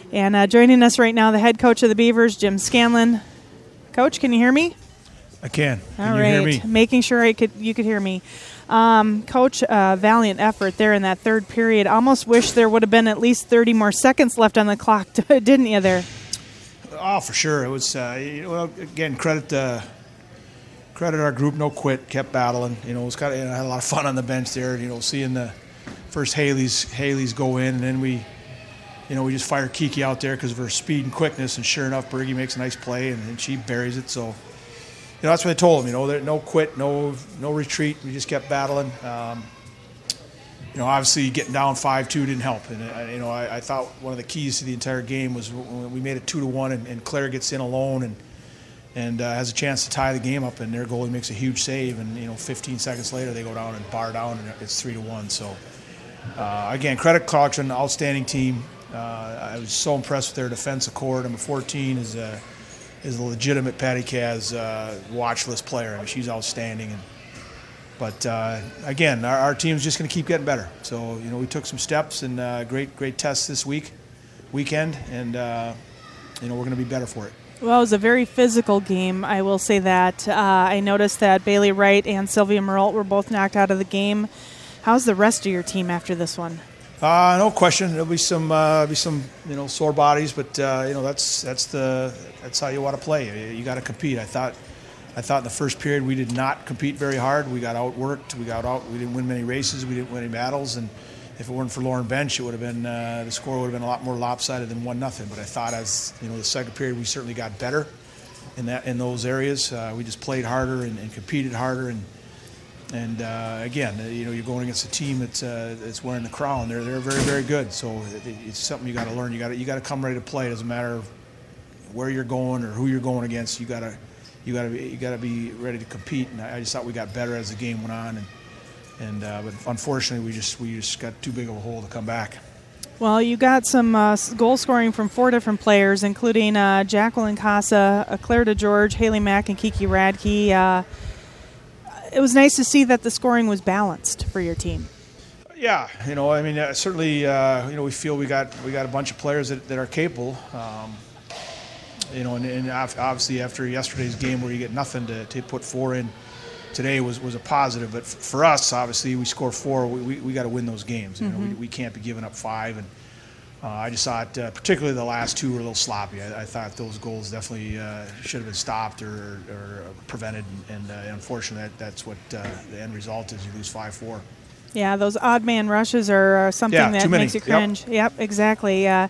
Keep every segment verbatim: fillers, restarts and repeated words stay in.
And uh, joining us right now, the head coach of the Beavers, Jim Scanlon. Coach, can you hear me? I can. Can All you right. hear me? Making sure I could, you could hear me. Um, Coach, uh, valiant effort there in that third period. Almost wish there would have been at least thirty more seconds left on the clock, didn't you there? Oh, for sure. It was, uh, you know, again, credit uh, credit our group, no quit, kept battling. You know, it was kind of, you know, I had a lot of fun on the bench there, you know, seeing the first Haley's, Haley's go in, and then we, you know, we just fired Kiki out there because of her speed and quickness, and sure enough, Bergie makes a nice play, and, and she buries it, so... You know, that's what I told them, you know, there, no quit, no no retreat. We just kept battling. Um, you know, obviously getting down five two didn't help. And, uh, you know, I, I thought one of the keys to the entire game was when we made it two to one and, and Claire gets in alone and and uh, has a chance to tie the game up, and their goalie makes a huge save. And, you know, fifteen seconds later they go down and bar down, and it's three to one. So, uh, again, credit Clarkson, outstanding team. Uh, I was so impressed with their defensive core. Number fourteen is a... Uh, is a legitimate Patty Kaz uh, watch list player. I mean, she's outstanding. And, but, uh, again, our, our team's just going to keep getting better. So, you know, we took some steps and uh, great, great tests this week, weekend, and, uh, you know, we're going to be better for it. Well, it was a very physical game, I will say that. Uh, I noticed that Bailey Wright and Sylvia Merle were both knocked out of the game. How's the rest of your team after this one? Uh, no question. There'll be some, uh, be some, you know, sore bodies, but uh, you know that's that's the that's how you want to play. You, you got to compete. I thought, I thought in the first period we did not compete very hard. We got outworked. We got out. We didn't win many races. We didn't win any battles. And if it weren't for Lauren Bench, it would have been uh, the score would have been a lot more lopsided than one nothing. But I thought as you know the second period we certainly got better in that in those areas. Uh, we just played harder and, and competed harder and. And uh, again, you know, you're going against a team that's uh, that's wearing the crown. They're they're very very good. So it's something you got to learn. You got to you got to come ready to play. It doesn't matter where you're going or who you're going against. You got to you got to be you got to be ready to compete. And I just thought we got better as the game went on. And and uh, but unfortunately, we just we just got too big of a hole to come back. Well, you got some uh, goal scoring from four different players, including uh, Jacqueline Casa, uh, Claire DeGeorge, Haley Mack, and Kiki Radke. Uh, It was nice to see that the scoring was balanced for your team. Yeah, you know, I mean, uh, certainly, uh, you know, we feel we got we got a bunch of players that, that are capable. Um, you know, and, and obviously after yesterday's game where you get nothing to, to put four in, today was, was a positive. But for us, obviously, we score four. We we, we got to win those games. You know, mm-hmm. we, we can't be giving up five. And uh, I just thought, uh, particularly the last two were a little sloppy. I, I thought those goals definitely uh, should have been stopped or, or prevented. And, and uh, unfortunately, that, that's what uh, the end result is. You lose five four. Yeah, those odd man rushes are uh, something yeah, that makes you cringe. Yep, yep exactly. Uh,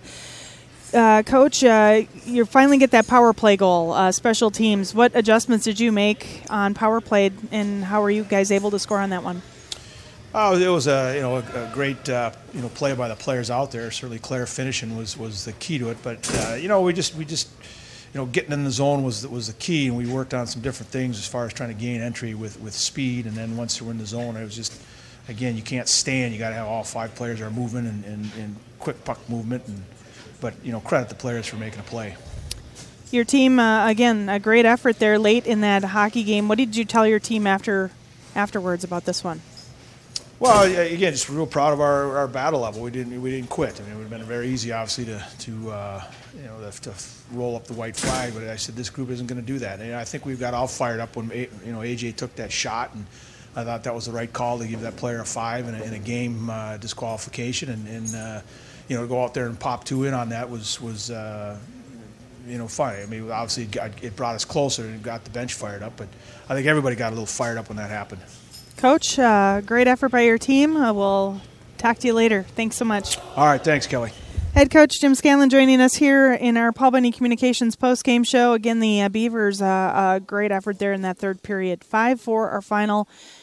uh, Coach, uh, you finally get that power play goal. Uh, special teams. What adjustments did you make on power play, and how were you guys able to score on that one? Oh, it was a you know a, a great uh, you know play by the players out there. Certainly, Claire finishing was, was the key to it. But uh, you know we just we just you know getting in the zone was was the key, and we worked on some different things as far as trying to gain entry with, with speed. And then once you're in the zone, it was just again you can't stand. You got to have all five players are moving and, and, and quick puck movement. And but you know credit the players for making a play. Your team uh, again a great effort there late in that hockey game. What did you tell your team after afterwards about this one? Well, again, just real proud of our, our battle level. We didn't we didn't quit. I mean, it would have been very easy, obviously, to to uh, you know to, to roll up the white flag. But I said this group isn't going to do that. And I think we've got all fired up when you know A J took that shot, and I thought that was the right call to give that player a five in a, in a game uh, disqualification, and, and uh, you know to go out there and pop two in on that was was uh, you know funny. I mean, obviously it, got, it brought us closer and got the bench fired up. But I think everybody got a little fired up when that happened. Coach, uh, great effort by your team. Uh, we'll talk to you later. Thanks so much. All right. Thanks, Kelly. Head coach Jim Scanlon joining us here in our Paul Bunny Communications post-game show. Again, the uh, Beavers, uh, a great effort there in that third period. five four our final.